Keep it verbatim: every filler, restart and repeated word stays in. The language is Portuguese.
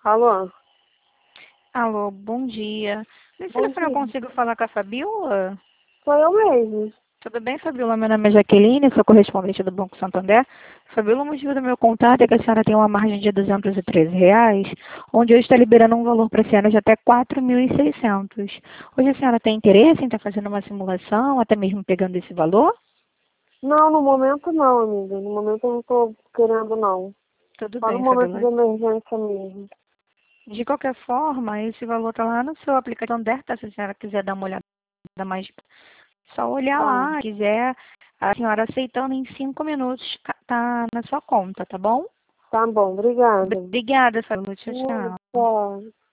Alô? Alô, bom dia. Nesse Bom telefone eu dia. consigo falar com a Fabiola? Sou eu mesmo. Tudo bem, Fabiola? Meu nome é Jaqueline, sou correspondente do Banco Santander. Fabiola, o motivo do meu contato é que a senhora tem uma margem de duzentos e treze reais, onde hoje está liberando um valor para a senhora de até quatro mil e seiscentos. Hoje a senhora tem interesse em estar fazendo uma simulação, até mesmo pegando esse valor? Não, no momento não, amiga. No momento eu não tô querendo, não. Tudo Só no bem, momento de Fabiola. emergência mesmo. De qualquer forma, esse valor está lá no seu aplicativo Santander, se a senhora quiser dar uma olhada mais. Só olhar Tá. lá, se quiser, a senhora aceitando em cinco minutos, ca- tá na sua conta, tá bom? Tá bom, obrigada. Obrigada, Fabiola. Tchau, Hum, tchau. Tchau.